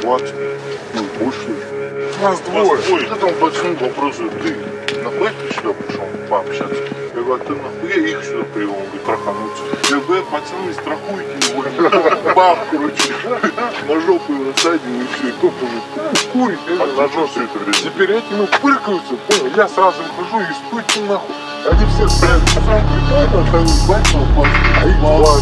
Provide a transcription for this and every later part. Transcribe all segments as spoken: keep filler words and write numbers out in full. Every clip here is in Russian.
двадцать. Ну, больше. Нас двое. Вот этому пацану вопросу, ты нахуй ты сюда пришел пообщаться? Я говорю, ты нахуй я их сюда привел? Он говорит, трахануться. Я говорю, пацаны, страхуйте его. Бах, короче. На жопу его насадил и все. И тот уже курит. А на жопу все это время. Теперь эти, ну, пыркаются, понял? Я сразу выхожу и стойте нахуй. Они все стоят, сам прикольно, а там ебать попасть. А их два,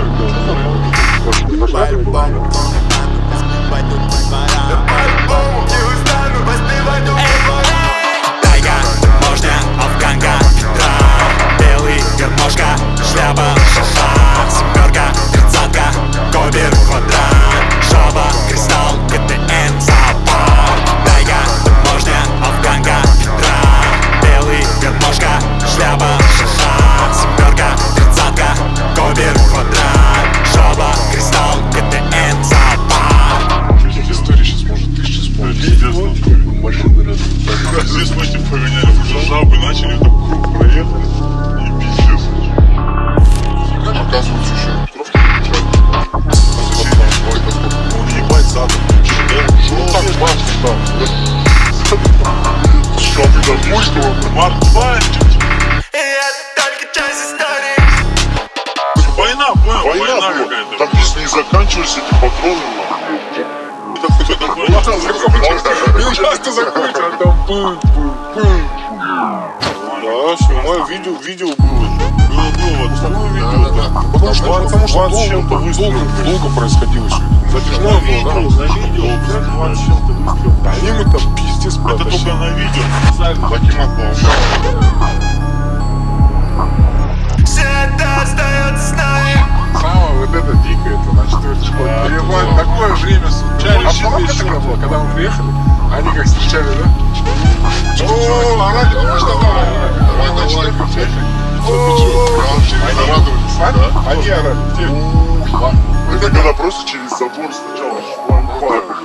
Тайга, можно, афганка, трап, белый, гармошка, шляпа, шаша, семерка, тридцатка, кобер, квадрат, жаба, кристалл, КТН, зоопарк. Тайга, можно, афганка, трап, белый, гармошка, шляпа, шаша, семерка, тридцатка, кобер, квадрат, жаба, кристалл, КТН, зоопарк. Таких историй сейчас может тысяча вспомнить. Машины разные. Здесь мы эти поменяли, уже жабы начали, так круг проехали. И пиздец. Оказывается, еще Петровки ну, ебать задом. Ну, так важно, там. Жабы домой, что мартбальчик. Война, понял? Война какая-то. Там здесь не заканчивались эти патроны, нахуй. Ну, часто закончил, а там пым-пым-пым. Да, снимаю видео, видео было. Было, было, вот основное видео, да. Потому что, потому что двадцать чем-то долго, выстрелов. долго, долго происходило все. Затяжное было, да? На видео, двадцать чем-то выстрелов. Да они мы там пиздец Это протащили. только на видео. Бакимат был. Самое вот это дикое, это на четвертой школе. Ебать, такое время случайно. А помните, когда было, когда мы приехали, они как встречали, да? О, а ради, ну что давай, давай начали кричать. Они радовались, а? Они орали, те. Это когда просто через забор сначала швам.